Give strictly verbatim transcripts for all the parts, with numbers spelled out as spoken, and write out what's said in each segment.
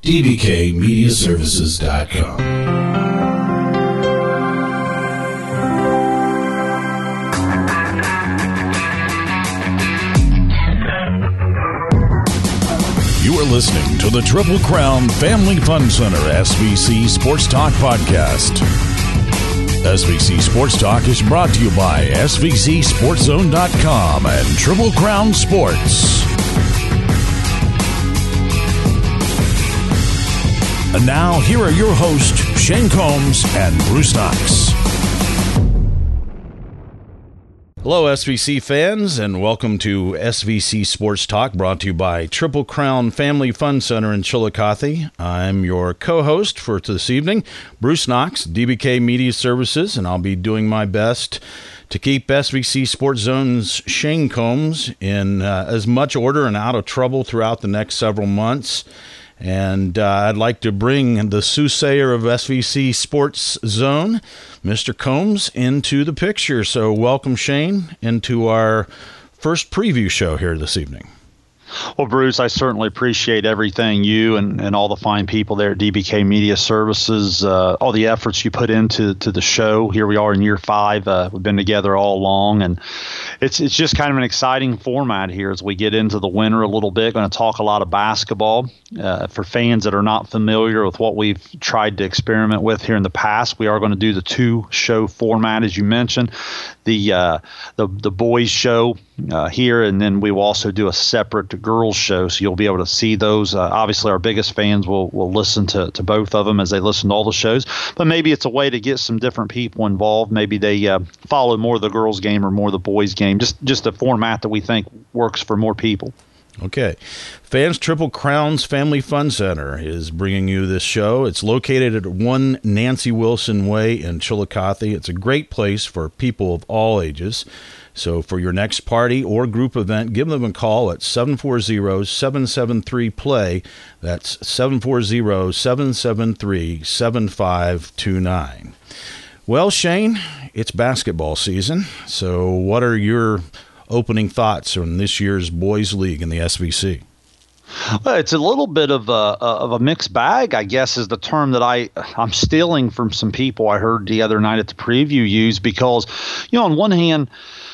D B K Media Services dot com. You are listening to the Triple Crown Family Fun Center S V C Sports Talk Podcast. S V C Sports Talk is brought to you by S V C Sports Zone dot com and Triple Crown Sports. And now, here are your hosts, Shane Combs and Bruce Knox. Hello, S V C fans, and welcome to S V C Sports Talk, brought to you by Triple Crown Family Fun Center in Chillicothe. I'm your co-host for this evening, Bruce Knox, D B K Media Services, and I'll be doing my best to keep S V C Sports Zone's Shane Combs in uh, as much order and out of trouble throughout the next several months. And uh, I'd like to bring the soothsayer of S V C Sports Zone, Mister Combs, into the picture. So welcome, Shane, into our first preview show here this evening. Well, Bruce, I certainly appreciate everything you and, and all the fine people there at D B K Media Services, uh, all the efforts you put into to the show. Here we are in year five. Uh, we've been together all along, and it's it's just kind of an exciting format here as we get into the winter a little bit. Going to talk a lot of basketball. Uh, for fans that are not familiar with what we've tried to experiment with here in the past, we are going to do the two-show format, as you mentioned, the uh, the the boys show uh, here, and then we will also do a separate girls show, so you'll be able to see those. Uh, obviously, our biggest fans will will listen to, to both of them as they listen to all the shows, but maybe it's a way to get some different people involved. Maybe they uh, follow more of the girls game or more of the boys game, just just a format that we think works for more people. Okay. Fans, Triple Crown's Family Fun Center is bringing you this show. It's located at one Nancy Wilson Way in Chillicothe. It's a great place for people of all ages. So for your next party or group event, give them a call at seven four zero, seven seven three, P L A Y. That's seven four zero, seven seven three, seven five two nine. Well, Shane, it's basketball season. So what are your opening thoughts on this year's boys league in the S V C? Well, it's a little bit of a of a mixed bag, I guess, is the term that I I'm stealing from some people I heard the other night at the preview use, because, you know, on one hand,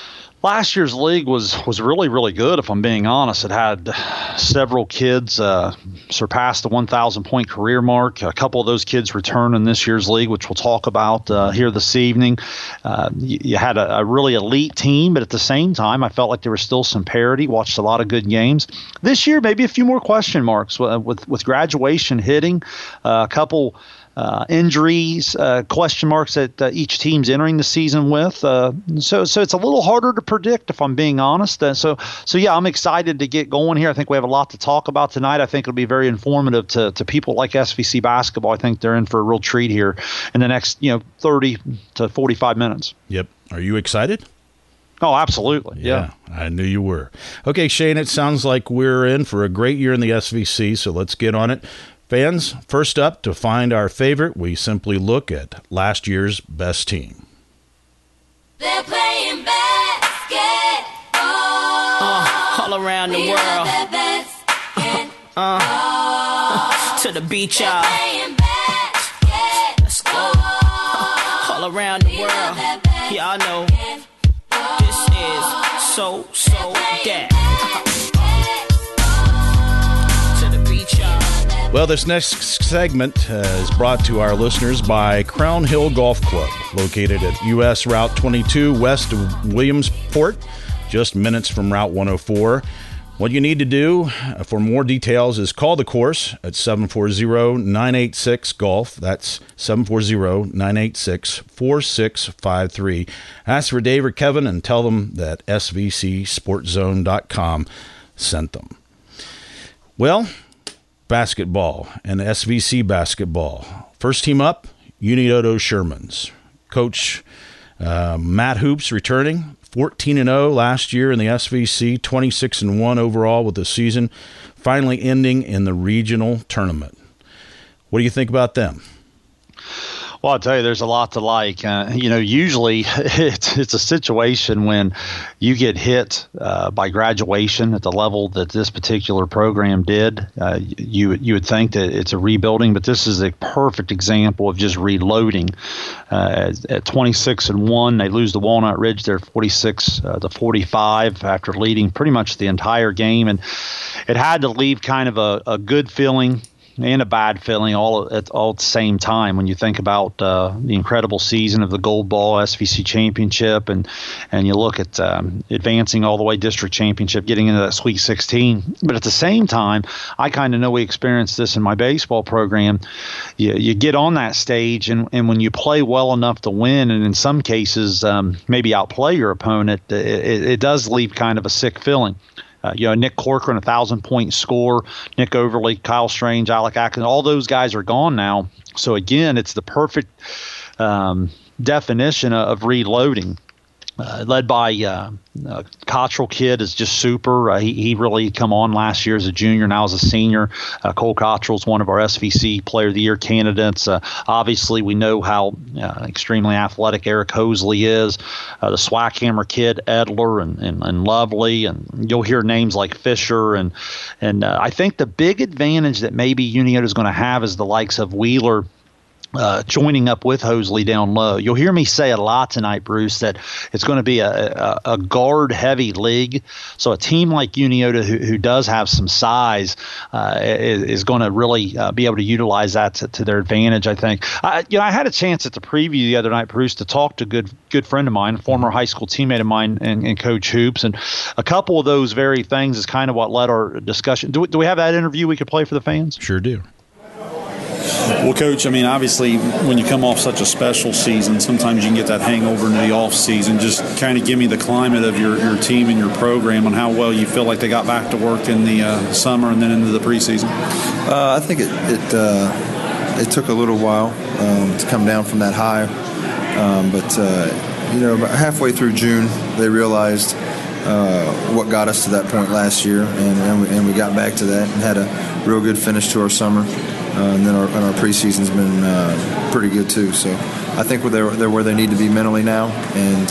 last year's league was was really, really good, if I'm being honest. It had several kids uh, surpass the one thousand point career mark. A couple of those kids return in this year's league, which we'll talk about uh, here this evening. Uh, you, you had a, a really elite team, but at the same time, I felt like there was still some parity. Watched a lot of good games. This year, maybe a few more question marks with, with, with graduation hitting, uh, a couple – Uh, injuries, uh, question marks that uh, each team's entering the season with. Uh, so so it's a little harder to predict, if I'm being honest. Uh, so, so yeah, I'm excited to get going here. I think we have a lot to talk about tonight. I think it'll be very informative to, to people like S V C basketball. I think they're in for a real treat here in the next, you know, thirty to forty-five minutes. Yep. Are you excited? Oh, absolutely. Yeah. yeah. I knew you were. Okay, Shane, it sounds like we're in for a great year in the S V C, so let's get on it. Fans, first up, to find our favorite, we simply look at last year's best team. They're playing basketball uh, all around the world. Uh, uh, to the beach, y'all. Let's go. Uh, all around the world. Y'all know this is so, so that. Well, this next segment uh, is brought to our listeners by Crown Hill Golf Club, located at U S Route twenty-two west of Williamsport, just minutes from Route one oh four. What you need to do uh, for more details is call the course at seven four zero, nine eight six, golf. That's seven four zero, nine eight six, four six five three. Ask for Dave or Kevin and tell them that S V C Sports Zone dot com sent them. Well, basketball and S V C basketball. First team up, Unioto Shermans. Coach uh, Matt Hoops returning, fourteen and oh last year in the S V C, twenty-six and one overall with the season, finally ending in the regional tournament. What do you think about them? Well, I'll tell you, there's a lot to like. Uh, you know, usually it's it's a situation when you get hit uh, by graduation at the level that this particular program did. Uh, you you would think that it's a rebuilding, but this is a perfect example of just reloading. Uh, at, at twenty-six and one, they lose to Walnut Ridge. They're forty-six uh, to forty-five after leading pretty much the entire game, and it had to leave kind of a, a good feeling and a bad feeling all at all at the same time when you think about uh, the incredible season of the Gold Ball S V C Championship, and and you look at um, advancing all the way district championship, getting into that Sweet sixteen. But at the same time, I kind of know we experienced this in my baseball program. You, you get on that stage, and, and when you play well enough to win, and in some cases um, maybe outplay your opponent, it, it, it does leave kind of a sick feeling. Uh, you know, Nick Corcoran, a thousand-point score, Nick Overly, Kyle Strange, Alec Atkins, all those guys are gone now. So, again, it's the perfect um, definition of reloading. Uh, led by uh, uh, Cottrell kid is just super. Uh, he, he really come on last year as a junior, now as a senior. Uh, Cole Cottrell's one of our S V C Player of the Year candidates. Uh, obviously, we know how uh, extremely athletic Eric Hosley is. Uh, the Swackhammer kid, Edler, and, and, and Lovely, and you'll hear names like Fisher. And and uh, I think the big advantage that maybe Uniota is going to have is the likes of Wheeler Uh, joining up with Hosley down low. You'll hear me say a lot tonight, Bruce, that it's going to be a, a, a guard-heavy league. So a team like Uniota, who, who does have some size, uh, is, is going to really uh, be able to utilize that to, to their advantage, I think. I, you know, I had a chance at the preview the other night, Bruce, to talk to a good, good friend of mine, a former high school teammate of mine, and, and Coach Hoops. And a couple of those very things is kind of what led our discussion. Do we, do we have that interview we could play for the fans? Sure do. Well, Coach, I mean, obviously, when you come off such a special season, sometimes you can get that hangover into the off season. Just kind of give me the climate of your, your team and your program and how well you feel like they got back to work in the uh, summer and then into the preseason. Uh, I think it it, uh, it took a little while um, to come down from that high, um, but uh, you know, about halfway through June, they realized uh, what got us to that point last year, and and we, and we got back to that and had a real good finish to our summer. Uh, and then our, and our preseason's been uh, pretty good too. So I think they're, they're where they need to be mentally now, and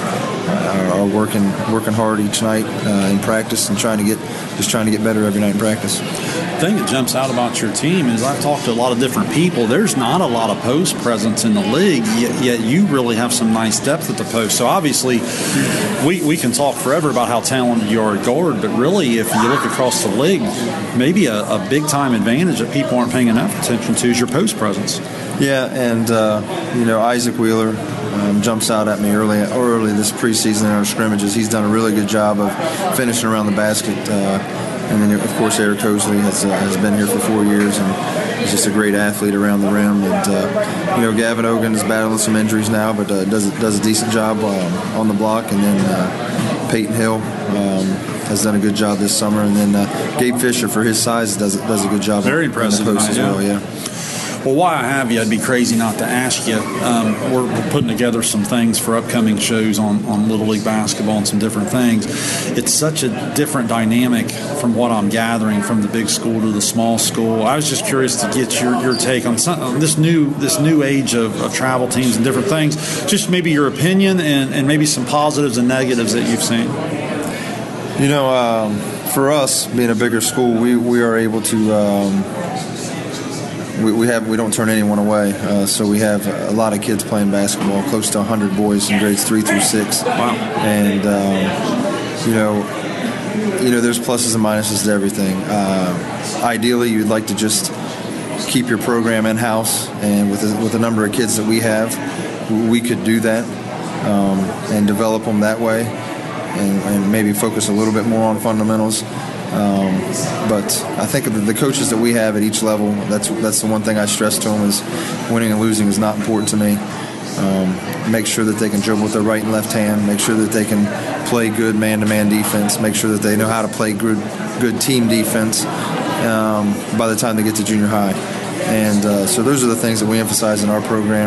uh, are working working hard each night uh, in practice and trying to get just trying to get better every night in practice. The thing that jumps out about your team is I've talked to a lot of different people. There's not a lot of post presence in the league, yet, yet you really have some nice depth at the post. So obviously, we, we can talk forever about how talented you are at guard, but really, if you look across the league, maybe a, a big-time advantage that people aren't paying enough attention to is your post presence. Yeah, and, uh, you know, Isaac Wheeler um, jumps out at me early early this preseason in our scrimmages. He's done a really good job of finishing around the basket. Uh, and then, of course, Eric Hosley has, uh, has been here for four years, and he's just a great athlete around the rim. And, uh, you know, Gavin Ogan is battling some injuries now, but uh, does, does a decent job um, on the block. And then uh, Peyton Hill um, has done a good job this summer. And then uh, Gabe Fisher, for his size, does, does a good job. Very impressive in the post as yeah. well, yeah. Well, while I have you, I'd be crazy not to ask you. Um, we're, we're putting together some things for upcoming shows on, on Little League basketball and some different things. It's such a different dynamic from what I'm gathering from the big school to the small school. I was just curious to get your, your take on, some, on this new this new age of, of travel teams and different things. Just maybe your opinion and, and maybe some positives and negatives that you've seen. You know, um, for us, being a bigger school, we, we are able to um, – We, we have we don't turn anyone away, uh, so we have a lot of kids playing basketball, close to one hundred boys in grades three through six. Wow! And um, you know, you know, there's pluses and minuses to everything. Uh, ideally, you'd like to just keep your program in house, and with the, with the number of kids that we have, we could do that um, and develop them that way, and, and maybe focus a little bit more on fundamentals. Um, but I think the, the coaches that we have at each level, that's that's the one thing I stress to them is winning and losing is not important to me. Um, make sure that they can dribble with their right and left hand. Make sure that they can play good man-to-man defense. Make sure that they know how to play good, good team defense um, by the time they get to junior high. And uh, so those are the things that we emphasize in our program.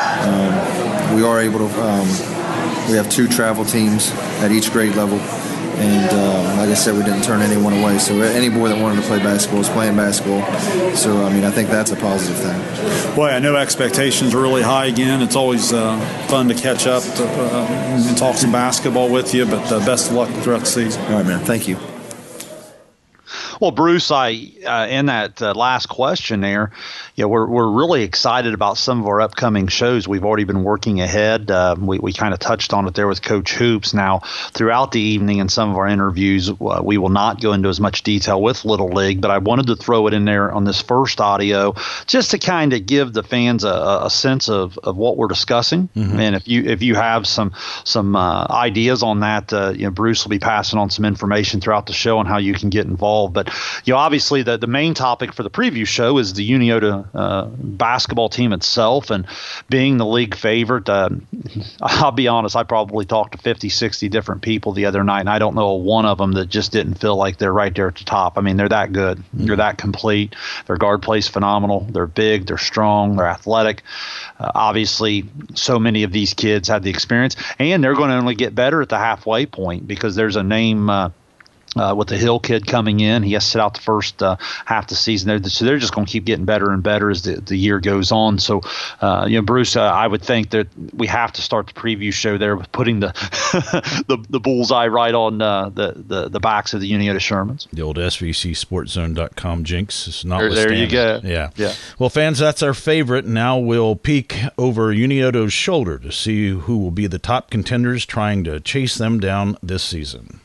Um, we are able to um, – we have two travel teams at each grade level. And uh, like I said, we didn't turn anyone away. So any boy that wanted to play basketball is playing basketball. So, I mean, I think that's a positive thing. Boy, I know expectations are really high again. It's always uh, fun to catch up to, uh, and talk some basketball with you, but uh, best of luck throughout the season. All right, man. Thank you. Well, Bruce, I uh, in that uh, last question there, you know, we're we're really excited about some of our upcoming shows. We've already been working ahead. Uh, we we kind of touched on it there with Coach Hoops. Now, throughout the evening in some of our interviews, uh, we will not go into as much detail with Little League, but I wanted to throw it in there on this first audio just to kind of give the fans a, a sense of, of what we're discussing. Mm-hmm. And if you if you have some some uh, ideas on that, uh, you know, Bruce will be passing on some information throughout the show on how you can get involved. But you know, obviously, the, the main topic for the preview show is the Uniota uh, basketball team itself, and being the league favorite. Uh, I'll be honest, I probably talked to fifty, sixty different people the other night, and I don't know one of them that just didn't feel like they're right there at the top. I mean, they're that good. Mm-hmm. They're that complete. Their guard play's phenomenal. They're big. They're strong. They're athletic. Uh, obviously, so many of these kids had the experience, and they're going to only get better at the halfway point because there's a name uh, Uh, with the Hill kid coming in. He has to sit out the first uh, half the season. They're, so they're just going to keep getting better and better as the, the year goes on. So, uh, you know, Bruce, uh, I would think that we have to start the preview show there with putting the the, the bullseye right on uh, the, the, the backs of the Uniota Shermans. The old S V C Sports Zone dot com jinx is not there, there you go. Yeah. yeah. Well, fans, that's our favorite. Now we'll peek over Uniota's shoulder to see who will be the top contenders trying to chase them down this season.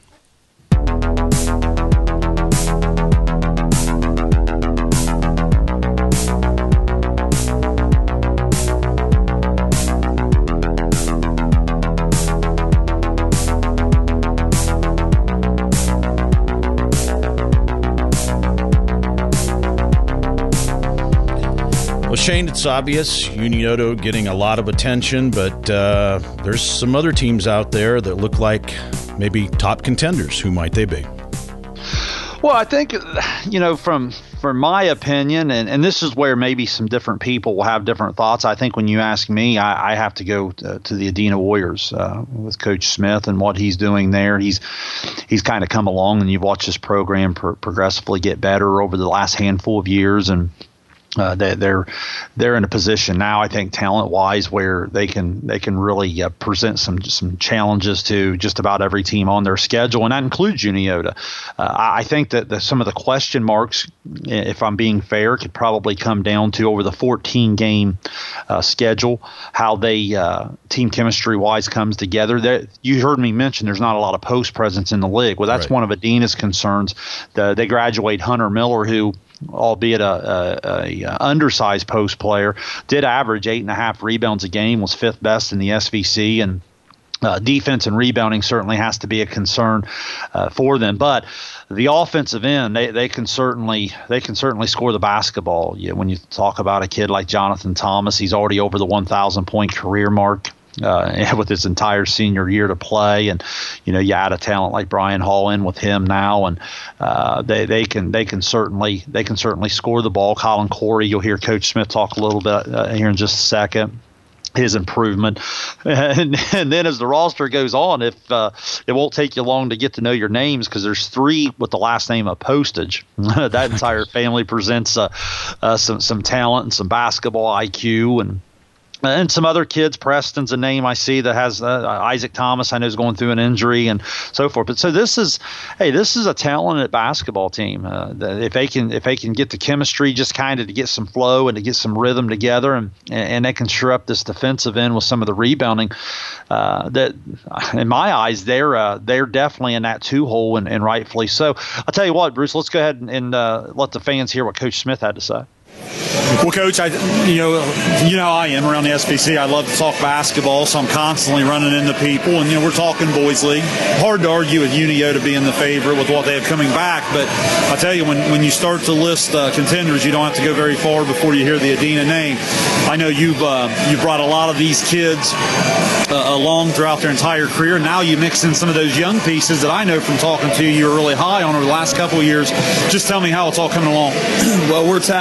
Well, Shane, it's obvious Unioto getting a lot of attention, but uh, there's some other teams out there that look like maybe top contenders. Who might they be? Well, I think, you know, from from my opinion, and, and this is where maybe some different people will have different thoughts. I think when you ask me, I, I have to go to, to the Adena Warriors uh, with Coach Smith and what he's doing there. He's he's kind of come along, and you've watched this program pro- progressively get better over the last handful of years, and Uh, they, they're they're in a position now, I think, talent-wise, where they can they can really uh, present some some challenges to just about every team on their schedule, and that includes Uniota. Uh, I think that the, some of the question marks, if I'm being fair, could probably come down to over the fourteen game uh, schedule, how they uh, team chemistry-wise comes together. There, you heard me mention there's not a lot of post presence in the league. Well, that's right. One of Adena's concerns. The, they graduate Hunter Miller, who, albeit a, a, a undersized post player, did average eight and a half rebounds a game, was fifth best in the S V C, and uh, defense and rebounding certainly has to be a concern uh, for them. But the offensive end, they, they can certainly they can certainly score the basketball. You know, when you talk about a kid like Jonathan Thomas, he's already over the one thousand point career mark. Uh, with his entire senior year to play, and you know you add a talent like Brian Hall in with him now, and uh, they they can they can certainly they can certainly score the ball. Colin Corey, you'll hear Coach Smith talk a little bit uh, here in just a second. His improvement, and, and then as the roster goes on, if uh, it won't take you long to get to know your names, because there's three with the last name of Postage. That entire family presents uh, uh, some some talent and some basketball I Q, and. And some other kids. Preston's a name I see that has uh, Isaac Thomas, I know, is going through an injury and so forth. But so this is, hey, this is a talented basketball team. Uh, that if they can, if they can get the chemistry, just kind of to get some flow and to get some rhythm together, and and they can shore up this defensive end with some of the rebounding. Uh, that, in my eyes, they're uh, they're definitely in that two hole, and, and rightfully so. I'll tell you what, Bruce. Let's go ahead and, and uh, let the fans hear what Coach Smith had to say. Well, Coach, I, you know, you know how I am around the S B C. I love to talk basketball, so I'm constantly running into people. And, you know, we're talking boys league. Hard to argue with Uniota being the favorite with what they have coming back. But I tell you, when, when you start to list uh, contenders, you don't have to go very far before you hear the Adena name. I know you've, uh, you've brought a lot of these kids uh, along throughout their entire career. Now you mix in some of those young pieces that I know from talking to you you're really high on over the last couple of years. Just tell me how it's all coming along. Well, we're talented.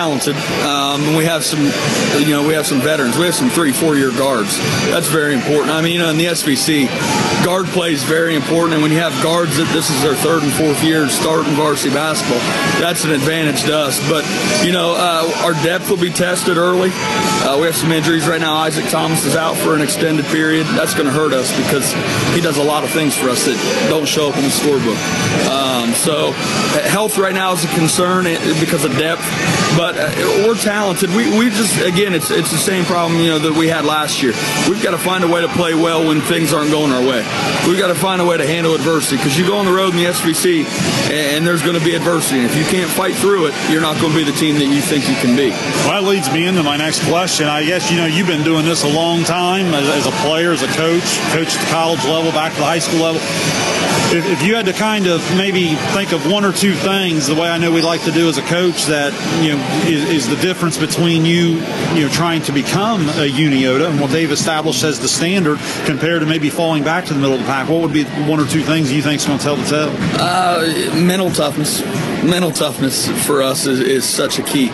Um, and we have some, you know, we have some veterans. We have some three, four-year guards. That's very important. I mean, you know, in the S V C, guard play is very important. And when you have guards that this is their third and fourth year starting varsity basketball, that's an advantage to us. But, you know, uh, our depth will be tested early. Uh, we have some injuries right now. Isaac Thomas is out for an extended period. That's going to hurt us because he does a lot of things for us that don't show up in the scorebook. Um, so health right now is a concern because of depth, but uh, we're talented. We, we just, again, it's it's the same problem, you know, that we had last year. We've got to find a way to play well when things aren't going our way. We've got to find a way to handle adversity because you go on the road in the S V C and there's going to be adversity. And if you can't fight through it, you're not going to be the team that you think you can be. Well, that leads me into my next question. I guess, you know, you've been doing this a long time as, as a player, as a coach, coach at the college level, back to the high school level. If, if you had to kind of maybe think of one or two things, the way I know we like to do as a coach, that, you know, is, is the difference between you, you know, trying to become a Uniota and what they've established as the standard compared to maybe falling back to the middle of the pack, what would be one or two things you think is going to tell the tale? Uh, mental toughness. Mental toughness for us is, is such a key.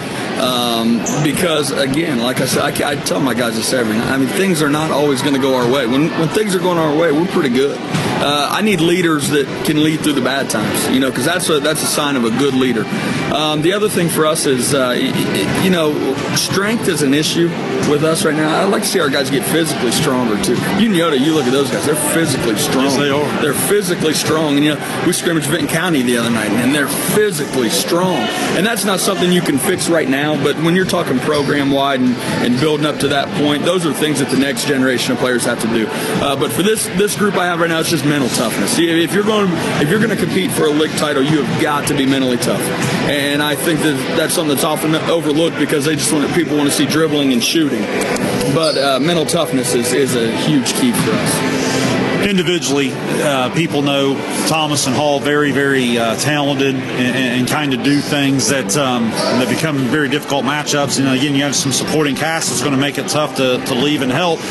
Um, because, again, like I said, I, I tell my guys this every night. I mean, things are not always going to go our way. When when things are going our way, we're pretty good. Uh, I need leaders that can lead through the bad times, you know, because that's a, that's a sign of a good leader. Um, the other thing for us is, uh, you know, strength is an issue with us right now. I'd like to see our guys get physically stronger, too. Uniota, you look at those guys, they're physically strong. Yes, they are. They're physically strong. And, you know, we scrimmaged Vinton County the other night, and they're physically strong. And that's not something you can fix right now, but when you're talking program-wide and, and building up to that point, those are things that the next generation of players have to do. Uh, but for this this group I have right now, it's just mental toughness. If you're going if you're going to compete for a league title, you have got to be mentally tough. And I think that that's something that's often overlooked because they just want people want to see dribbling and shooting. But uh, mental toughness is, is a huge key for us. Individually, uh, people know Thomas and Hall very, very uh, talented and, and kind of do things that um, that become very difficult matchups. And again, you have some supporting cast that's going to make it tough to, to leave and help.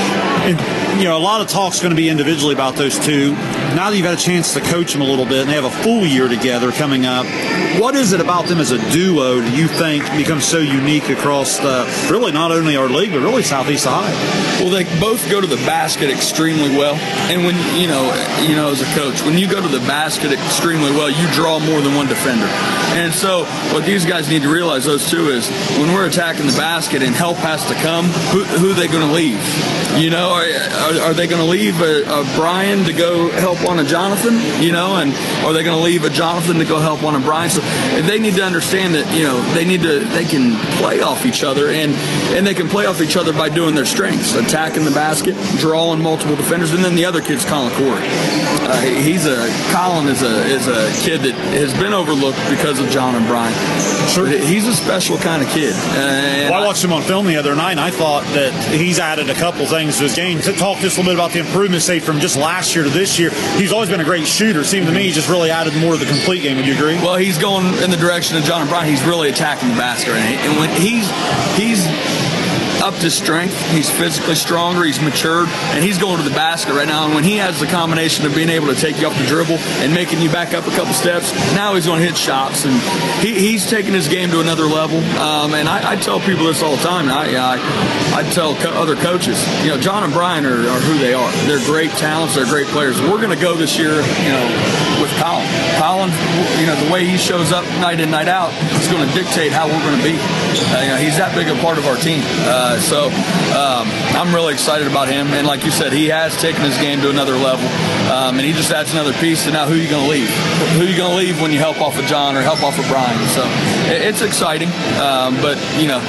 And, you know, a lot of talk's going to be individually about those two. Now that you've had a chance to coach them a little bit and they have a full year together coming up, what is it about them as a duo do you think becomes so unique across the, really not only our league, but really Southeast Ohio? Well, they both go to the basket extremely well. And when, you know, you know, as a coach, when you go to the basket extremely well, you draw more than one defender. And so what these guys need to realize, those two, is when we're attacking the basket and help has to come, who, who are they going to leave? You know, are, are, are they going to leave a, a Brian to go help on a Jonathan? You know, and are they going to leave a Jonathan to go help on a Brian? So they need to understand that, you know, they need to, they can play off each other, and, and they can play off each other by doing their strengths, attacking the basket, drawing multiple defenders, and then the other kid's Colin Corey. Uh, he's a, Colin is a, is a kid that has been overlooked because of John and Brian. Sure. He's a special kind of kid. Uh, well, I watched him on film the other night, and I thought that he's added a couple things to his game. To talk just a little bit about the improvements, say, from just last year to this year. He's always been a great shooter. It seemed to me he's just really added more to the complete game. Would you agree? Well, he's going in the direction of John and Brian. He's really attacking the basket. And when he's he's up to strength, he's physically stronger, he's matured, and he's going to the basket right now. And when he has the combination of being able to take you off the dribble and making you back up a couple steps, now he's going to hit shots, and he, he's taking his game to another level. Um, and I, I tell people this all the time. I, I, I tell co- other coaches, you know, John and Brian are, are who they are. They're great talents. They're great players. We're going to go this year, you know, with Colin. Colin, you know, the way he shows up night in, night out is going to dictate how we're going to be. Uh, you know, he's that big a part of our team. Uh, so um, I'm really excited about him. And like you said, he has taken his game to another level. Um, and he just adds another piece. And now who are you going to leave? Who are you going to leave when you help off of John or help off of Brian? So it, it's exciting. Um, but, you know,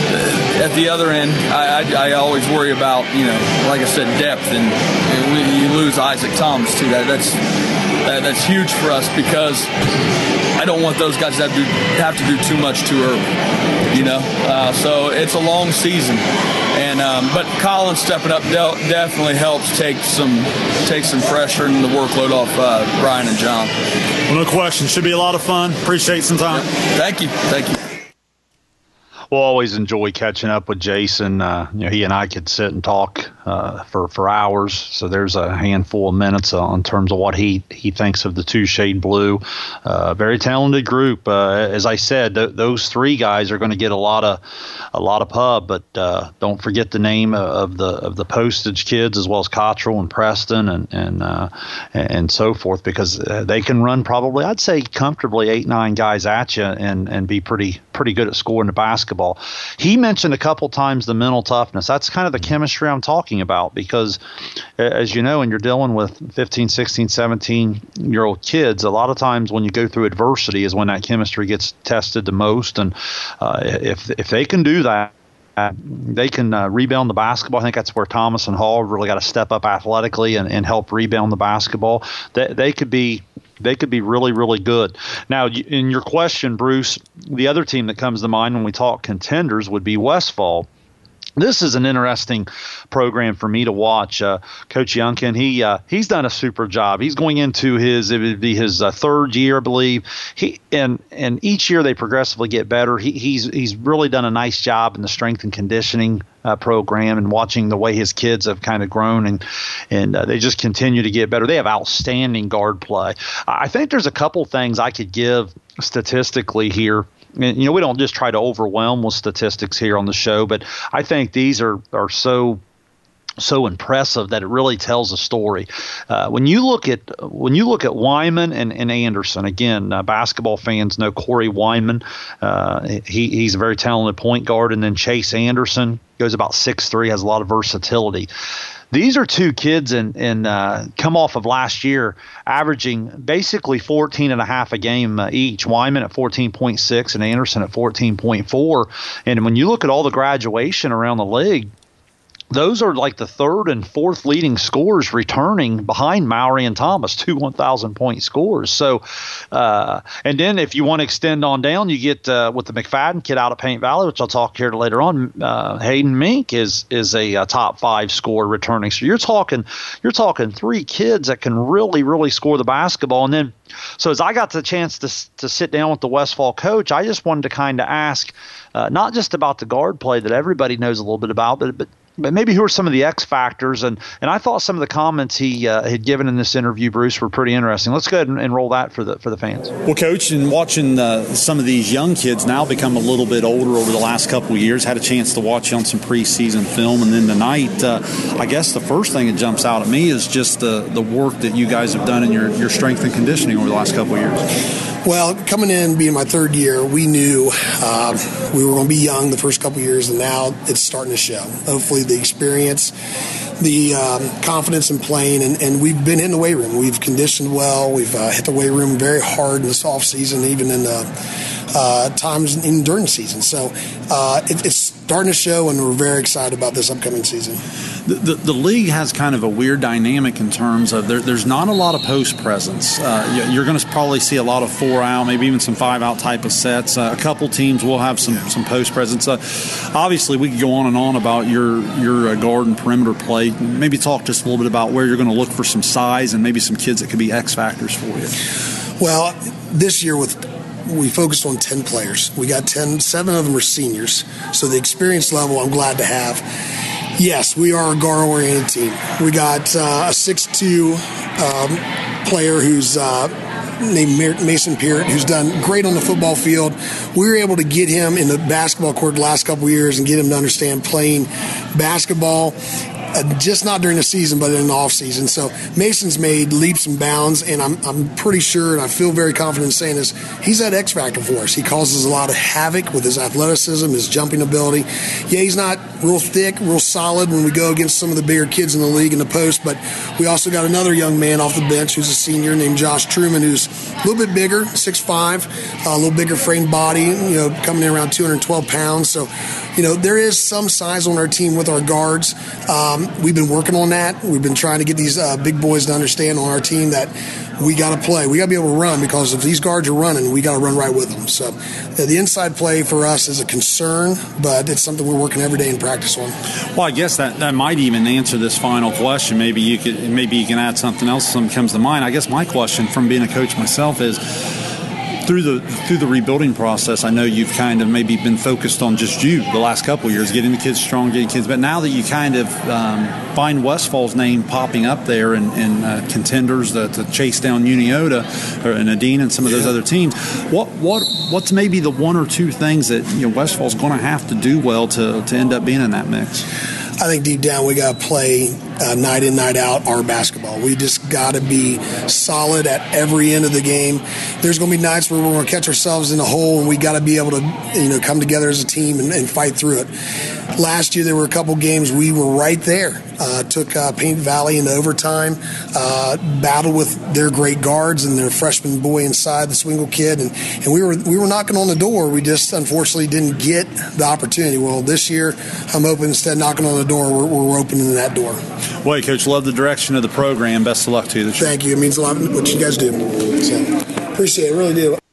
at the other end, I, I, I always worry about, you know, like I said, depth. And you lose Isaac Thomas, too. That, that's that, that's huge for us because I don't want those guys to have to do, have to do too much too early, you know. Uh, so it's a long season, and um, but Colin stepping up de- definitely helps take some take some pressure and the workload off uh, Brian and John. Well, no question. Should be a lot of fun. Appreciate some time. Yep. Thank you. Thank you. We'll always enjoy catching up with Jason. Uh, you know, he and I could sit and talk uh, for for hours. So there's a handful of minutes uh, in terms of what he he thinks of the two shade blue. Uh, very talented group. Uh, as I said, th- those three guys are going to get a lot of a lot of pub. But uh, don't forget the name of the of the postage kids as well as Cottrell and Preston and and uh, and so forth, because they can run probably, I'd say, comfortably eight nine guys at you and and be pretty pretty good at scoring the basketball. He mentioned a couple times the mental toughness. That's kind of the chemistry I'm talking about, because as you know, when you're dealing with fifteen, sixteen, seventeen year old kids, a lot of times when you go through adversity is when that chemistry gets tested the most. And uh, if if they can do that, Uh, they can uh, rebound the basketball. I think that's where Thomas and Hall really got to step up athletically and, and help rebound the basketball. They, they could be they could be really, really good. Now, in your question, Bruce, the other team that comes to mind when we talk contenders would be Westfall. This is an interesting program for me to watch. Uh, Coach Youngkin, he uh, he's done a super job. He's going into his it would be his uh, third year, I believe. He and and each year they progressively get better. He, he's he's really done a nice job in the strength and conditioning uh, program, and watching the way his kids have kind of grown, and and uh, they just continue to get better. They have outstanding guard play. I think there's a couple things I could give statistically here. And, you know, we don't just try to overwhelm with statistics here on the show, but I think these are, are so so impressive that it really tells a story. Uh, when you look at when you look at Wyman and, and Anderson, again, uh, basketball fans know Corey Wyman. Uh, he he's a very talented point guard, and then Chase Anderson goes about six three, has a lot of versatility. These are two kids and and uh, come off of last year, averaging basically fourteen and a half a game uh, each. Wyman at fourteen point six and Anderson at fourteen point four. And when you look at all the graduation around the league, those are like the third and fourth leading scorers returning behind Mowry and Thomas, two one thousand point scores. So, uh, and then if you want to extend on down, you get uh, with the McFadden kid out of Paint Valley, which I'll talk here later on. Uh, Hayden Mink is is a, a top five scorer returning. So you're talking you're talking three kids that can really really score the basketball. And then, so as I got the chance to to sit down with the Westfall coach, I just wanted to kind of ask uh, not just about the guard play that everybody knows a little bit about, but but. But maybe who are some of the X factors? And, and I thought some of the comments he uh, had given in this interview, Bruce, were pretty interesting. Let's go ahead and, and roll that for the for the fans. Well, Coach, and watching uh, some of these young kids now become a little bit older over the last couple of years, had a chance to watch you on some preseason film. And then tonight, uh, I guess the first thing that jumps out at me is just the, the work that you guys have done in your, your strength and conditioning over the last couple of years. Well, coming in, being my third year, we knew uh, we were going to be young the first couple of years, and now it's starting to show. Hopefully the experience, the um, confidence in playing, and, and we've been in the weight room. We've conditioned well. We've uh, hit the weight room very hard in this off season, even in the uh, times in, during the season. So uh, it, it's starting to show, and we're very excited about this upcoming season. The, the, the league has kind of a weird dynamic in terms of there, there's not a lot of post presence. Uh, you're going to probably see a lot of four out, maybe even some five out type of sets. Uh, a couple teams will have some, some post presence. Uh, obviously, we could go on and on about your your uh, guard and perimeter play. Maybe talk just a little bit about where you're going to look for some size and maybe some kids that could be X factors for you. Well, this year with we focused on ten players. We got ten, seven of them are seniors. So the experience level I'm glad to have. Yes, we are a guard-oriented team. We got uh, a six two um, player who's uh, named Mason Peart, who's done great on the football field. We were able to get him in the basketball court the last couple of years and get him to understand playing basketball. Uh, just not during the season, but in the off season. So Mason's made leaps and bounds, and I'm I'm pretty sure, and I feel very confident in saying this, he's that X factor for us. He causes a lot of havoc with his athleticism, his jumping ability. Yeah, he's not real thick, real solid when we go against some of the bigger kids in the league in the post, but we also got another young man off the bench who's a senior named Josh Truman, who's a little bit bigger, six five, a little bigger frame body, you know, coming in around two hundred twelve pounds. So, you know, there is some size on our team with our guards. Um, we've been working on that. We've been trying to get these uh, big boys to understand on our team that we got to play. We got to be able to run, because if these guards are running, we got to run right with them. So uh, the inside play for us is a concern, but it's something we're working every day in practice on. Well, I guess that, that might even answer this final question. Maybe you could, maybe you can add something else. Something comes to mind. I guess my question, from being a coach myself, is through the through the rebuilding process, I know you've kind of maybe been focused on just you the last couple of years, getting the kids strong, getting kids. But now that you kind of um, find Westfall's name popping up there in, in uh, contenders to, to chase down Uniota or and Adine and some of those other teams, what what what's maybe the one or two things that you know Westfall's going to have to do well to to end up being in that mix? I think deep down we got to play uh, night in, night out our basketball. We just got to be solid at every end of the game. There's going to be nights where we're going to catch ourselves in a hole, and we got to be able to, you know, come together as a team and, and fight through it. Last year there were a couple games we were right there. Uh, took uh, Paint Valley in overtime, uh, battled with their great guards and their freshman boy inside, the Swingle kid, and, and we were we were knocking on the door. We just unfortunately didn't get the opportunity. Well, this year I'm hoping instead of knocking on the door, we're, we're opening that door. Well, Coach, love the direction of the program. Best of luck to you this year. Thank you. It means a lot what you guys do. So, appreciate it. Really do.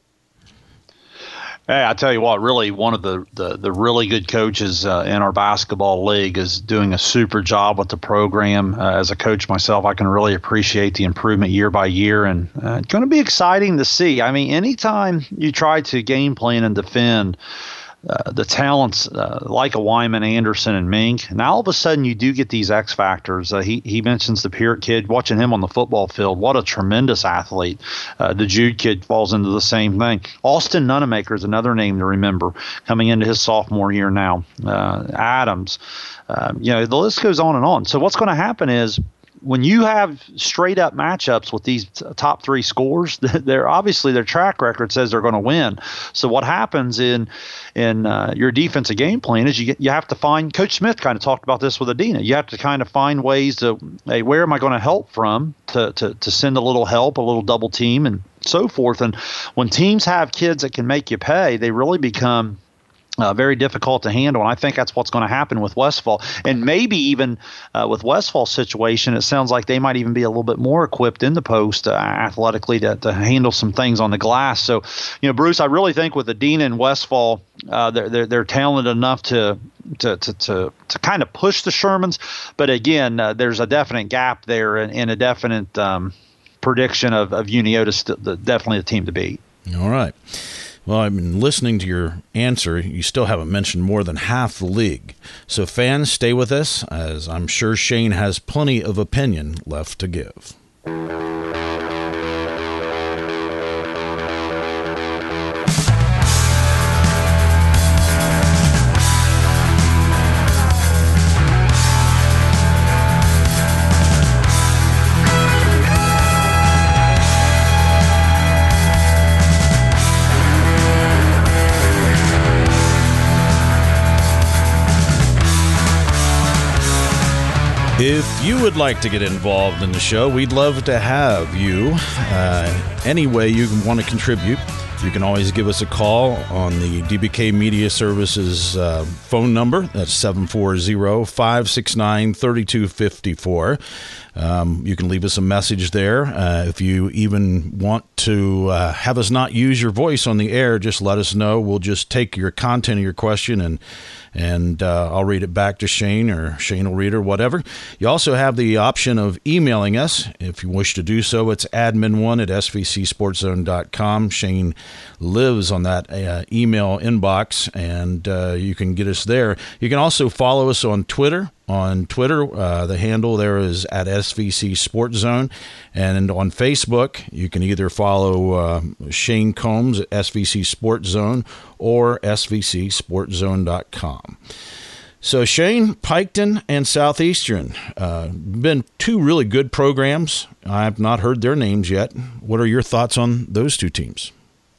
Hey, I tell you what, really one of the, the, the really good coaches uh, in our basketball league is doing a super job with the program. Uh, as a coach myself, I can really appreciate the improvement year by year, and uh, it's going to be exciting to see. I mean, anytime you try to game plan and defend Uh, the talents uh, like a Wyman, Anderson, and Mink. Now all of a sudden you do get these X factors. Uh, he he mentions the Peart kid. Watching him on the football field, what a tremendous athlete. Uh, the Jude kid falls into the same thing. Austin Nunemaker is another name to remember coming into his sophomore year now. Uh, Adams, uh, you know, the list goes on and on. So what's going to happen is, when you have straight up matchups with these t- top three scores, they're obviously their track record says they're going to win. So what happens in in uh, your defensive game plan is you get, you have to find. Coach Smith kind of talked about this with Adina. You have to kind of find ways to, hey, where am I going to help from to, to to send a little help, a little double team, and so forth. And when teams have kids that can make you pay, they really become Uh, very difficult to handle, and I think that's what's going to happen with Westfall. And maybe even uh, with Westfall's situation, it sounds like they might even be a little bit more equipped in the post uh, athletically to, to handle some things on the glass. So, you know, Bruce, I really think with Adina and Westfall, uh, they're, they're they're talented enough to to to to, to kind of push the Shermans. But again, uh, there's a definite gap there and, and a definite um, prediction of of Uniota st- the, definitely the team to beat. All right. Well, I've been listening to your answer. You still haven't mentioned more than half the league. So fans, stay with us, as I'm sure Shane has plenty of opinion left to give. If you would like to get involved in the show, we'd love to have you. Uh, any way you want to contribute, you can always give us a call on the D B K Media Services uh, phone number. That's seven four zero, five six nine, three two five four. Um, you can leave us a message there. Uh, if you even want to uh, have us not use your voice on the air, just let us know. We'll just take your content of your question and and uh, I'll read it back to Shane, or Shane will read it, or whatever. You also have the option of emailing us. If you wish to do so, it's admin one at s v c sports zone dot com. Shane lives on that uh, email inbox, and uh, you can get us there. You can also follow us on Twitter. On Twitter, uh, the handle there is at S V C Sports Zone. And on Facebook, you can either follow uh, Shane Combs at S V C Sports Zone or s v c sports zone dot com. So Shane, Piketon and Southeastern, uh, been two really good programs. I've not heard their names yet. What are your thoughts on those two teams?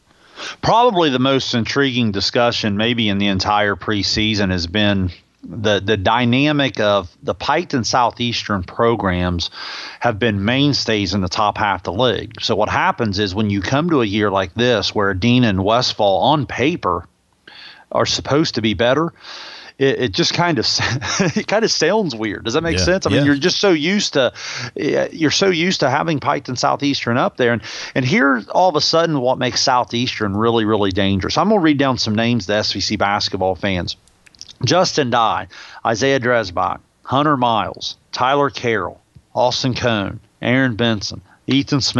Probably the most intriguing discussion maybe in the entire preseason has been the the dynamic of the Piketon Southeastern programs have been mainstays in the top half of the league. So what happens is when you come to a year like this where Adina and Westfall on paper are supposed to be better, it, it just kind of it kind of sounds weird. Does that make yeah. sense? I mean, yeah. you're just so used to you're so used to having Piketon Southeastern up there, and and here all of a sudden what makes Southeastern really really dangerous. I'm gonna read down some names to S V C basketball fans. Justin Dye, Isaiah Dresbach, Hunter Miles, Tyler Carroll, Austin Cohn, Aaron Benson, Ethan Smith,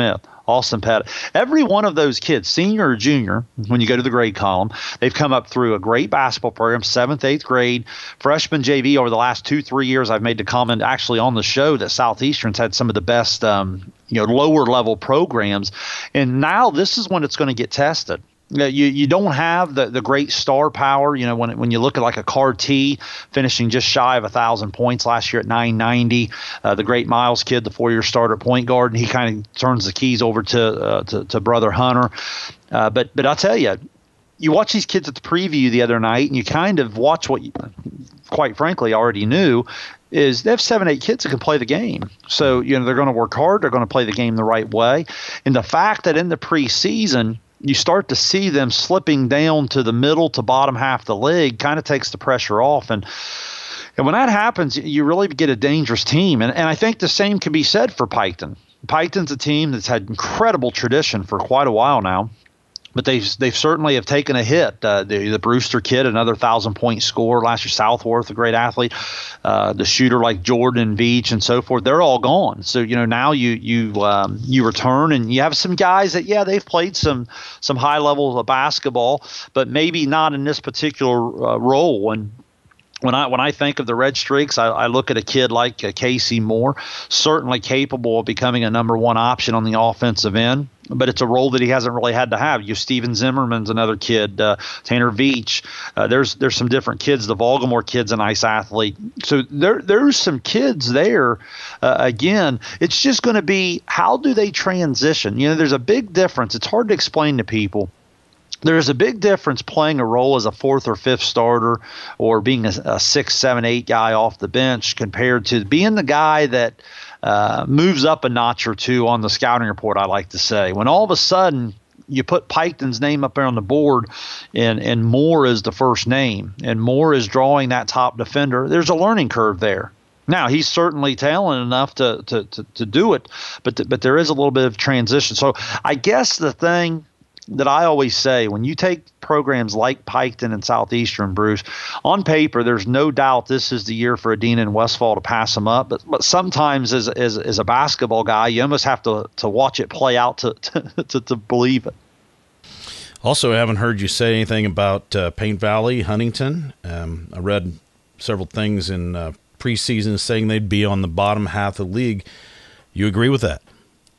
Austin Pettit. Every one of those kids, senior or junior, when you go to the grade column, they've come up through a great basketball program, seventh, eighth grade, freshman J V. Over the last two, three years, I've made the comment actually on the show that Southeastern's had some of the best um, you know, lower level programs. And now this is when it's going to get tested. You, you don't have the, the great star power. You know, when when you look at like a Carty finishing just shy of a thousand points last year at nine ninety, uh, the great Miles kid, the four-year starter point guard, and he kind of turns the keys over to uh, to, to brother Hunter. Uh, but but I'll tell you, you watch these kids at the preview the other night, and you kind of watch what you, quite frankly, already knew. Is they have seven, eight kids that can play the game. So, you know, they're going to work hard. They're going to play the game the right way. And the fact that in the preseason, you start to see them slipping down to the middle to bottom half of the league kind of takes the pressure off. And and when that happens, you really get a dangerous team. And, and I think the same can be said for Piketon. Piketon's a team that's had incredible tradition for quite a while now. But they've, they've certainly have taken a hit. Uh, the, the Brewster kid, another thousand-point scorer. Last year, Southworth, a great athlete. Uh, the shooter like Jordan Beach and so forth, they're all gone. So, you know, now you you um, you return and you have some guys that, yeah, they've played some some high levels of basketball, but maybe not in this particular uh, role. And When I when I think of the Red Streaks, I, I look at a kid like uh, Casey Moore, certainly capable of becoming a number one option on the offensive end, but it's a role that he hasn't really had to have. You Steven Zimmerman's another kid, uh, Tanner Veach. Uh, there's there's some different kids. The Volgamore kid's a nice athlete. So there there's some kids there. Uh, again, it's just going to be how do they transition? You know, there's a big difference. It's hard to explain to people. There's a big difference playing a role as a fourth or fifth starter or being a, a six, seven, eight guy off the bench compared to being the guy that uh, moves up a notch or two on the scouting report, I like to say. When all of a sudden you put Piketon's name up there on the board and, and Moore is the first name and Moore is drawing that top defender, there's a learning curve there. Now, he's certainly talented enough to, to, to, to do it, but th- but there is a little bit of transition. So I guess the thing that I always say, when you take programs like Piketon and Southeastern, Bruce, on paper, there's no doubt this is the year for Adena and Westfall to pass them up. But but sometimes as as, as a basketball guy, you almost have to, to watch it play out to, to, to, to believe it. Also, I haven't heard you say anything about uh, Paint Valley, Huntington. Um, I read several things in uh, preseason saying they'd be on the bottom half of the league. You agree with that?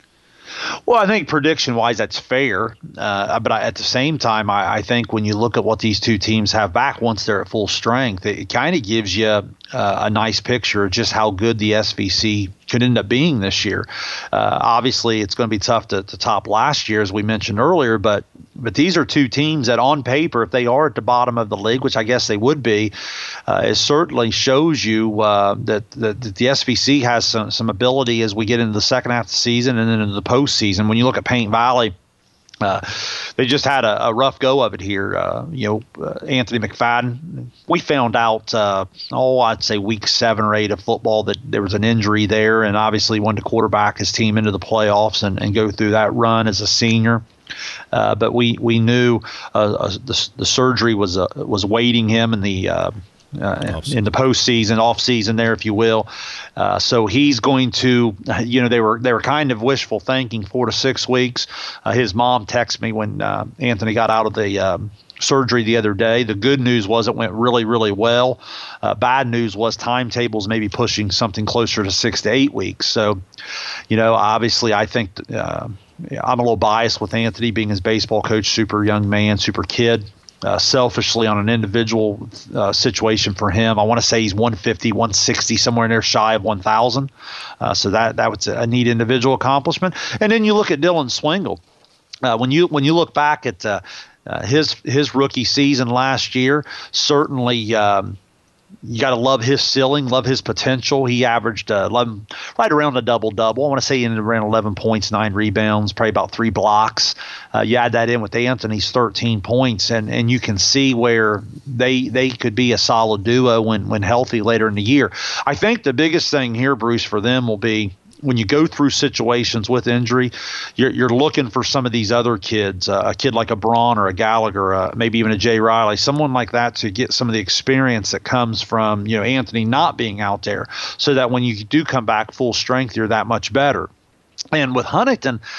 Well, I think prediction-wise, that's fair. Uh, but I, at the same time, I, I think when you look at what these two teams have back once they're at full strength, it, it kind of gives you uh, a nice picture of just how good the S V C could end up being this year. Uh, obviously, it's going to be tough to, to top last year, as we mentioned earlier, but but these are two teams that on paper, if they are at the bottom of the league, which I guess they would be, uh, it certainly shows you uh, that, that, that the S V C has some, some ability as we get into the second half of the season and then into the postseason. When you look at Paint Valley, Uh, they just had a, a rough go of it here. Uh, you know, uh, Anthony McFadden, we found out, uh, oh, I'd say week seven or eight of football that there was an injury there, and obviously wanted to quarterback his team into the playoffs and, and go through that run as a senior. Uh, but we we knew uh, uh, the, the surgery was uh, was awaiting him in the uh, Uh, in the postseason, off season there, if you will. Uh, so he's going to, you know, they were they were kind of wishful thinking, four to six weeks. Uh, his mom texted me when uh, Anthony got out of the um, surgery the other day. The good news was it went really, really well. Uh, bad news was timetables maybe pushing something closer to six to eight weeks. So, you know, obviously I think uh, I'm a little biased with Anthony being his baseball coach, super young man, super kid. Uh, selfishly on an individual uh, situation for him, I want to say he's one fifty, one sixty, somewhere in there shy of one thousand. Uh, so that that was a neat individual accomplishment. And then you look at Dylan Swingle. Uh, when you when you look back at uh, uh, his his rookie season last year, certainly um, you got to love his ceiling, love his potential. He averaged uh, eleven, right around a double-double. I want to say he ended around eleven points, nine rebounds, probably about three blocks. Uh, you add that in with Anthony's thirteen points, and, and you can see where they they could be a solid duo when, when healthy later in the year. I think the biggest thing here, Bruce, for them will be when you go through situations with injury, you're, you're looking for some of these other kids, uh, a kid like a Braun or a Gallagher, uh, maybe even a Jay Riley, someone like that to get some of the experience that comes from, you know, Anthony not being out there, so that when you do come back full strength, you're that much better. And with Huntington,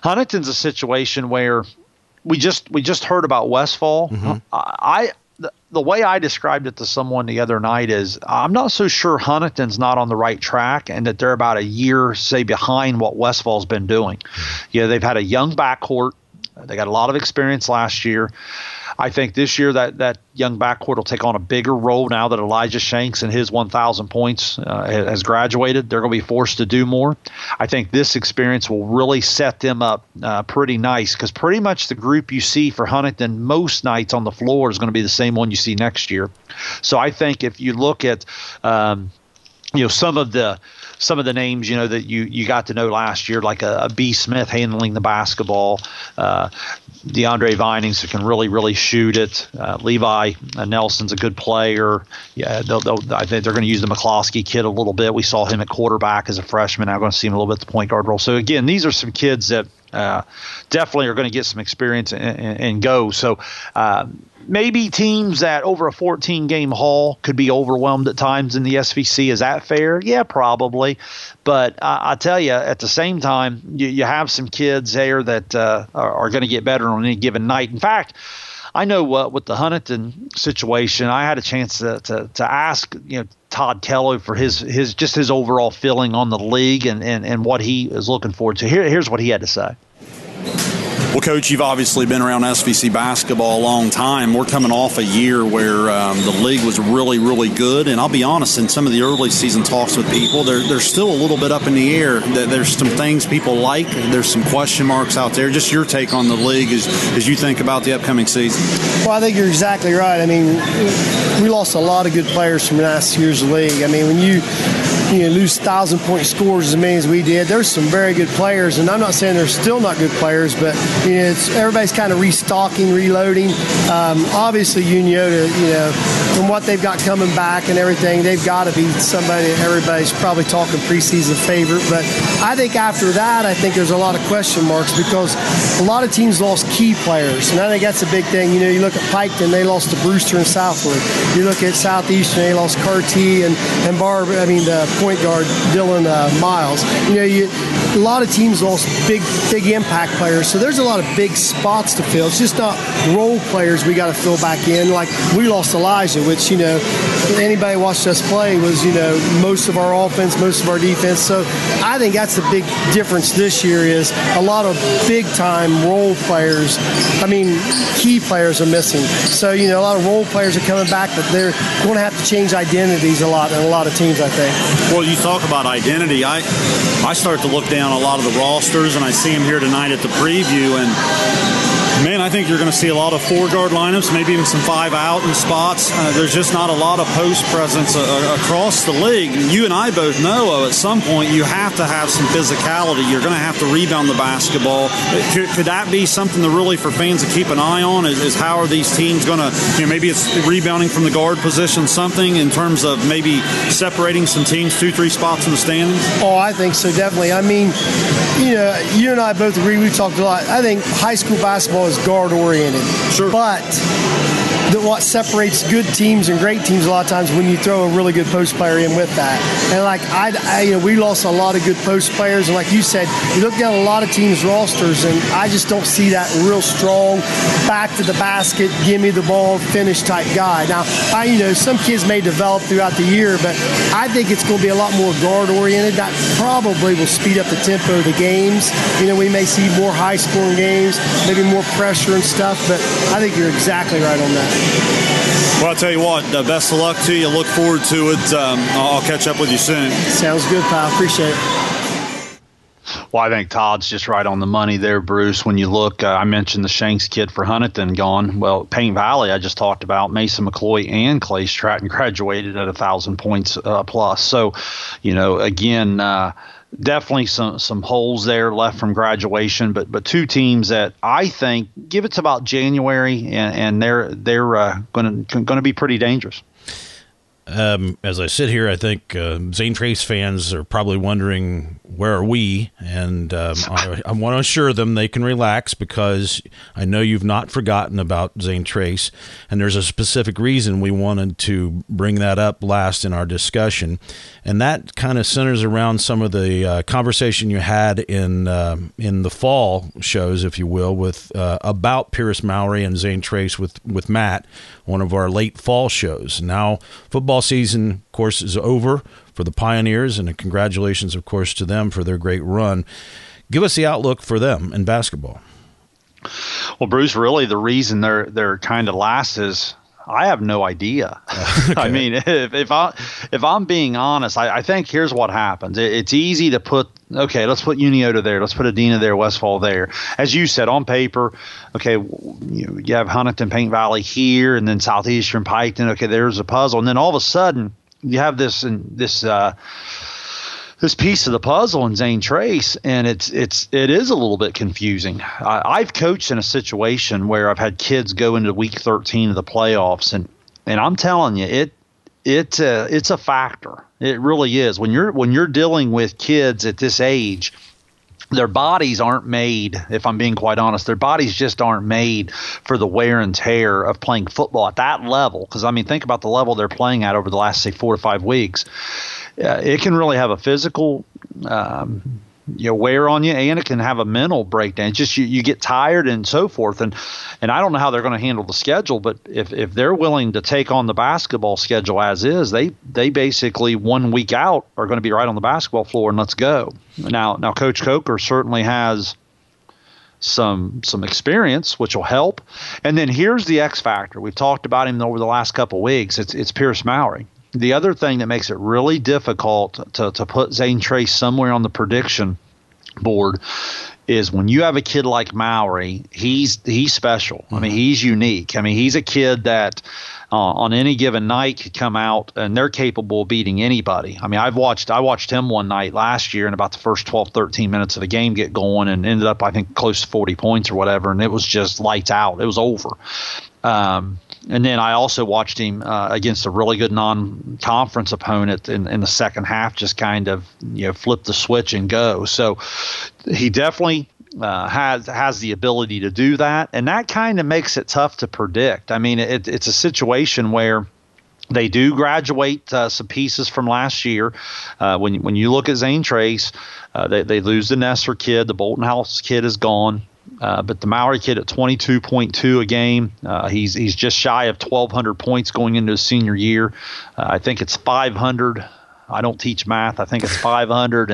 Huntington's a situation where we just we just heard about Westfall. Mm-hmm. I the, the way I described it to someone the other night is I'm not so sure Huntington's not on the right track and that they're about a year, say, behind what Westfall's been doing. Yeah, you know, they've had a young backcourt. They got a lot of experience last year. I think this year that, that young backcourt will take on a bigger role now that Elijah Shanks and his one thousand points uh, has graduated. They're going to be forced to do more. I think this experience will really set them up uh, pretty nice because pretty much the group you see for Huntington most nights on the floor is going to be the same one you see next year. So I think if you look at um, you know some of the some of the names, you know, that you, you got to know last year, like a, a B. Smith handling the basketball, uh, DeAndre Vinings who can really, really shoot it. Uh, Levi uh, Nelson's a good player. Yeah, they'll, they'll, I think they're going to use the McCloskey kid a little bit. We saw him at quarterback as a freshman. I'm going to see him a little bit at the point guard role. So, again, these are some kids that uh, definitely are going to get some experience and, and, and go. So, uh, maybe teams that over a fourteen-game haul could be overwhelmed at times in the S V C. Is that fair? Yeah, probably. But uh, I tell you, at the same time, you, you have some kids there that uh, are, are going to get better on any given night. In fact, I know uh, with the Huntington situation, I had a chance to to, to ask, you know, Todd Kello for his his just his overall feeling on the league and, and, and what he is looking forward to. Here, here's what he had to say. Well, Coach, you've obviously been around S V C basketball a long time. We're coming off a year where um, the league was really, really good. And I'll be honest, in some of the early season talks with people, they're, they're still a little bit up in the air. There's some things people like. There's some question marks out there. Just your take on the league as, as you think about the upcoming season. Well, I think you're exactly right. I mean, we lost a lot of good players from last year's league. I mean, when you you know, lose thousand-point scores as many as we did, there's some very good players. And I'm not saying they're still not good players, but you know, it's, everybody's kind of restocking, reloading. Um, obviously, Uniota, you know, from what they've got coming back and everything, they've got to be somebody that everybody's probably talking preseason favorite. But I think after that, I think there's a lot of question marks because a lot of teams lost key players. And I think that's a big thing. You know, you look at Piketon, they lost to Brewster and Southwood. You look at Southeastern, they lost Carty and, and Barb, I mean, the point guard Dylan uh, Miles. You know, you, a lot of teams lost big, big impact players. So there's a lot of big spots to fill. It's just not role players we got to fill back in. Like we lost Elijah, which, you know, anybody watched us play was, you know, most of our offense, most of our defense. So I think that's the big difference this year is a lot of big-time role players. I mean, key players are missing. So, you know, a lot of role players are coming back, but they're going to have to change identities a lot in a lot of teams, I think. Well, you talk about identity. I I start to look down a lot of the rosters, and I see them here tonight at the preview, and man, I think you're going to see a lot of four-guard lineups, maybe even some five-out in spots. Uh, there's just not a lot of post presence uh, across the league. You and I both know uh, at some point you have to have some physicality. You're going to have to rebound the basketball. Could, could that be something to really for fans to keep an eye on? Is, is how are these teams going to, you know, maybe it's rebounding from the guard position, something in terms of maybe separating some teams two, three spots in the standings? Oh, I think so, definitely. I mean, you know, you and I both agree. We've talked a lot. I think high school basketball is guard oriented. Sure. But the, what separates good teams and great teams a lot of times when you throw a really good post player in with that. And like I, I you know, we lost a lot of good post players, and like you said, you look down a lot of teams' rosters, and I just don't see that real strong back to the basket, give me the ball, finish type guy. Now, I you know some kids may develop throughout the year, but I think it's going to be a lot more guard oriented. That probably will speed up the tempo of the games. You know, we may see more high scoring games, maybe more pressure and stuff, but I think you're exactly right on that. Well, I'll tell you what, uh, best of luck to you. Look forward to it. Um, I'll catch up with you soon. Sounds good, pal. Appreciate it. Well, I think Todd's just right on the money there, Bruce. When you look, uh, I mentioned the Shanks kid for Huntington gone. Well, Payne Valley, I just talked about, Mason McCloy and Clay Stratton graduated at one thousand points uh, plus. So, you know, again, uh, definitely some some holes there left from graduation, but but two teams that I think give it to about January, and, and they're they're uh, going to going to be pretty dangerous. Um, as I sit here, I think uh, Zane Trace fans are probably wondering, where are we? And um, I, I want to assure them they can relax, because I know you've not forgotten about Zane Trace, and there's a specific reason we wanted to bring that up last in our discussion, and that kind of centers around some of the uh, conversation you had in uh, in the fall shows, if you will, with uh, about Pierce Mowry and Zane Trace with, with Matt, one of our late fall shows. Now, football season, of course, is over for the Pioneers, and congratulations, of course, to them for their great run. Give us the outlook for them in basketball. Well, Bruce, really the reason they're they're kind of last is I have no idea. Okay. I mean, if, if I if I'm being honest, I, I think here's what happens. It, it's easy to put okay, let's put Uniota there, let's put Adina there, Westfall there. As you said, on paper, okay, you, you have Huntington, Paint Valley here, and then Southeastern Piketon. Okay, there's a puzzle, and then all of a sudden you have this this uh, this piece of the puzzle in Zane Trace, and it's it's it is a little bit confusing. I, I've coached in a situation where I've had kids go into week thirteen of the playoffs, and and I'm telling you, it it uh, it's a factor. It really is. When you're when you're dealing with kids at this age, their bodies aren't made, if I'm being quite honest, their bodies just aren't made for the wear and tear of playing football at that level. Because, I mean, think about the level they're playing at over the last, say, four to five weeks. Uh, it can really have a physical um, you know, wear on you, and it can have a mental breakdown. It's just you, you get tired and so forth. And and I don't know how they're going to handle the schedule, but if, if they're willing to take on the basketball schedule as is, they they basically one week out are going to be right on the basketball floor and let's go. Now, now Coach Coker certainly has some some experience, which will help. And then here's the X factor. We've talked about him over the last couple of weeks. It's it's Pierce Mowry. The other thing that makes it really difficult to, to put Zane Trace somewhere on the prediction board is when you have a kid like Mowry, he's he's special. I mean, he's unique. I mean, he's a kid that uh, on any given night could come out and they're capable of beating anybody. I mean, I've watched I watched him one night last year in about the first twelve, thirteen minutes of the game get going and ended up, I think, close to forty points or whatever, and it was just lights out. It was over. Um, and then I also watched him uh, against a really good non-conference opponent in, in the second half, just kind of, you know, flip the switch and go. So he definitely uh, has has the ability to do that, and that kind of makes it tough to predict. I mean, it, it's a situation where they do graduate uh, some pieces from last year. Uh, when when you look at Zane Trace, uh, they they lose the Nesser kid, the Bolton House kid is gone. Uh, but the Mowry kid at twenty-two point two a game, uh, he's he's just shy of twelve hundred points going into his senior year. Uh, I think it's five hundred. I don't teach math. I think it's five hundred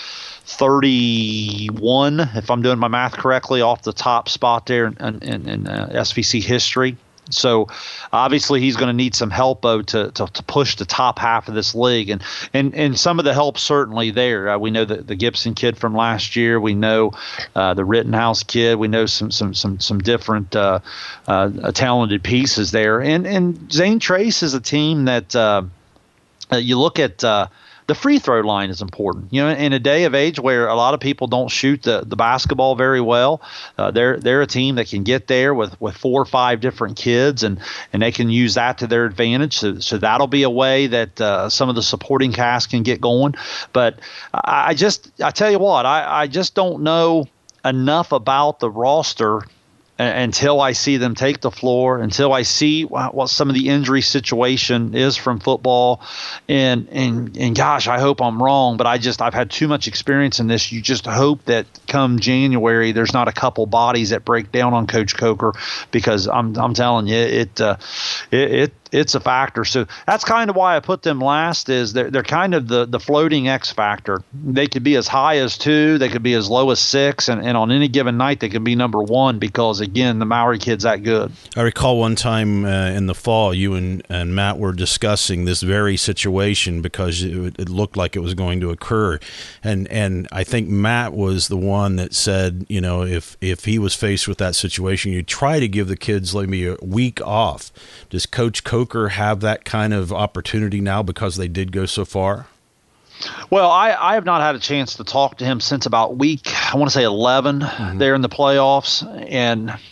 thirty-one, if I'm doing my math correctly, off the top spot there in, in, in uh, S V C history. So obviously he's going to need some help though, to, to to push the top half of this league, and and, and some of the help certainly there. Uh, we know the, the Gibson kid from last year. We know uh, the Rittenhouse kid. We know some some some some different uh, uh, talented pieces there. And and Zane Trace is a team that uh, you look at. Uh, The free throw line is important. You know, in a day of age where a lot of people don't shoot the, the basketball very well, uh, they're they're a team that can get there with, with four or five different kids, and, and they can use that to their advantage. So, so that'll be a way that uh, some of the supporting cast can get going. But I, I just, I tell you what, I, I just don't know enough about the roster until I see them take the floor, until I see what some of the injury situation is from football. And, and, and gosh, I hope I'm wrong, but I just, I've had too much experience in this. You just hope that come January, there's not a couple bodies that break down on Coach Coker, because I'm, I'm telling you, it, uh, it, it, it's a factor. So that's kind of why I put them last. Is they're they're kind of the, the floating X factor. They could be as high as two, they could be as low as six, and, and on any given night they could be number one, because again, the Mowry kid's that good. I recall one time uh, in the fall, you and, and Matt were discussing this very situation because it, it looked like it was going to occur, and and I think Matt was the one that said, you know, if if he was faced with that situation, you try to give the kids maybe a week off. Does Coach Coker have that kind of opportunity now because they did go so far? Well, I, I have not had a chance to talk to him since about week, I want to say eleven, mm-hmm. there in the playoffs. And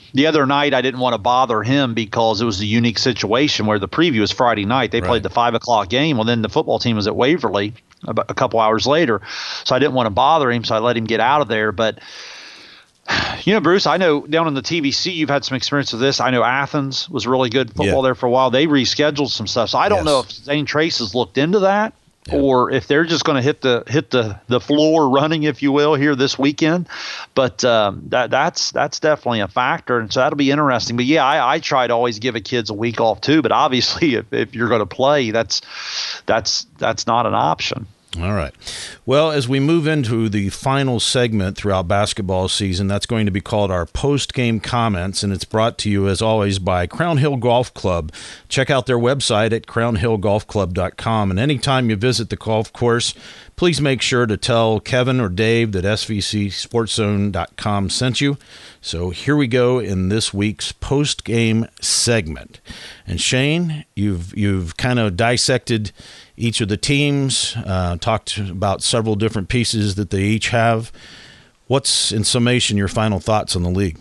the other night I didn't want to bother him because it was a unique situation where the preview was Friday night. They Right. played the five o'clock game. Well, then the football team was at Waverly about a couple hours later. So I didn't want to bother him, so I let him get out of there. But, you know, Bruce, I know down in the T V C you've had some experience with this. I know Athens was really good football Yeah. there for a while. They rescheduled some stuff. So I don't Yes. know if Zane Trace has looked into that. Or if they're just going to hit the hit the, the floor running, if you will, here this weekend, but um, that that's that's definitely a factor, and so that'll be interesting. But yeah, I, I try to always give a kids a week off too. But obviously, if, if you're going to play, that's that's that's not an option. All right. Well, as we move into the final segment throughout basketball season, that's going to be called our post-game comments, and it's brought to you, as always, by Crown Hill Golf Club. Check out their website at crown hill golf club dot com, and anytime you visit the golf course, please make sure to tell Kevin or Dave that S V C sports zone dot com sent you. So here we go in this week's post-game segment. And Shane, you've you've kind of dissected each of the teams, uh, talked about several different pieces that they each have. What's, in summation, your final thoughts on the league?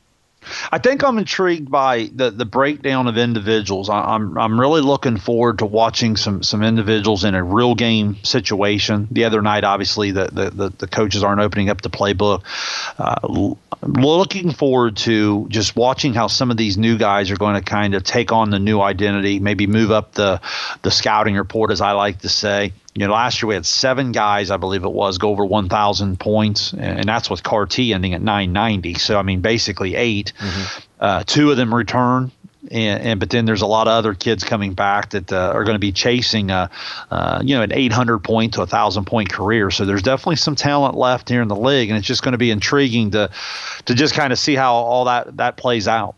I think I'm intrigued by the, the breakdown of individuals. I, I'm I'm really looking forward to watching some some individuals in a real game situation. The other night, obviously, the the, the, the coaches aren't opening up the playbook. Uh, looking forward to just watching how some of these new guys are going to kind of take on the new identity, maybe move up the the scouting report, as I like to say. You know, last year we had seven guys, I believe it was, go over one thousand points, and that's with Carty ending at nine ninety. So, I mean, basically eight. Mm-hmm. Uh, two of them return, and, and but then there's a lot of other kids coming back that uh, are going to be chasing, a, uh, you know, an eight hundred point to one thousand point career. So there's definitely some talent left here in the league, and it's just going to be intriguing to to just kind of see how all that, that plays out.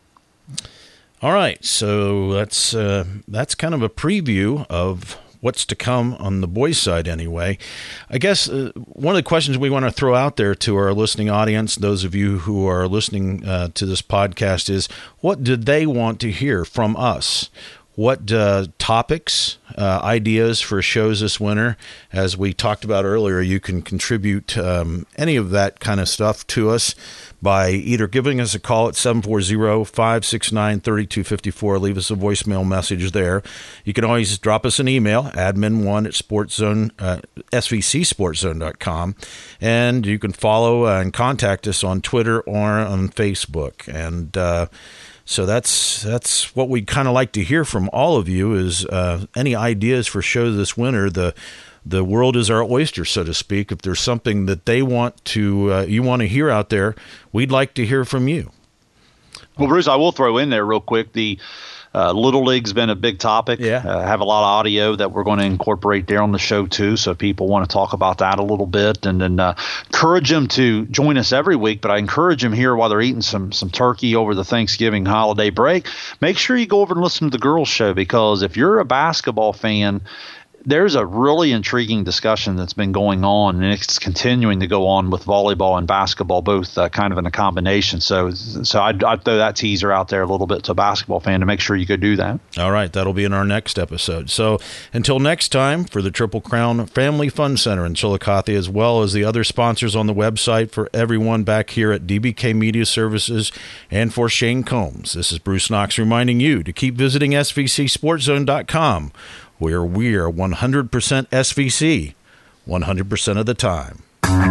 All right, so that's uh, that's kind of a preview of what's to come on the boys' side anyway. I guess uh, one of the questions we want to throw out there to our listening audience, those of you who are listening uh, to this podcast, is what did they want to hear from us? What uh, topics, uh, ideas for shows this winter? As we talked about earlier, you can contribute um, any of that kind of stuff to us by either giving us a call at seven four zero, five six nine, three two five four. Leave us a voicemail message there. You can always drop us an email, admin one at sportszone, uh, S V C sports zone dot com. And you can follow uh, and contact us on Twitter or on Facebook. And uh, so that's that's what we'd kind of like to hear from all of you is uh, any ideas for shows this winter. The The world is our oyster, so to speak. If there's something that they want to, uh, you want to hear out there, we'd like to hear from you. Well, Bruce, I will throw in there real quick. The uh, Little League's been a big topic. Yeah. Uh, have a lot of audio that we're going to incorporate there on the show, too, so people want to talk about that a little bit. And then uh, encourage them to join us every week, but I encourage them here while they're eating some, some turkey over the Thanksgiving holiday break. Make sure you go over and listen to the girls' show, because if you're a basketball fan, there's a really intriguing discussion that's been going on, and it's continuing to go on with volleyball and basketball, both uh, kind of in a combination. So so I'd, I'd throw that teaser out there a little bit to a basketball fan to make sure you go do that. All right, that'll be in our next episode. So until next time, for the Triple Crown Family Fun Center in Chillicothe, as well as the other sponsors on the website, for everyone back here at D B K Media Services, and for Shane Combs, this is Bruce Knox reminding you to keep visiting S V C sports zone dot com, where we are one hundred percent S V C, one hundred percent of the time.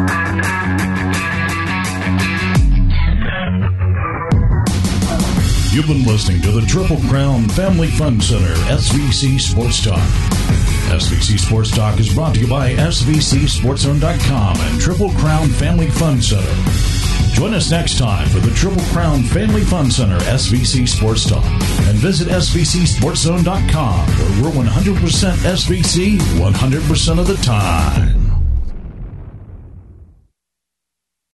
You've been listening to the Triple Crown Family Fun Center, S V C Sports Talk. S V C Sports Talk is brought to you by S V C sports zone dot com and Triple Crown Family Fun Center. Join us next time for the Triple Crown Family Fun Center S V C Sports Talk, and visit S V C sports zone dot com, where we're one hundred percent S V C one hundred percent of the time.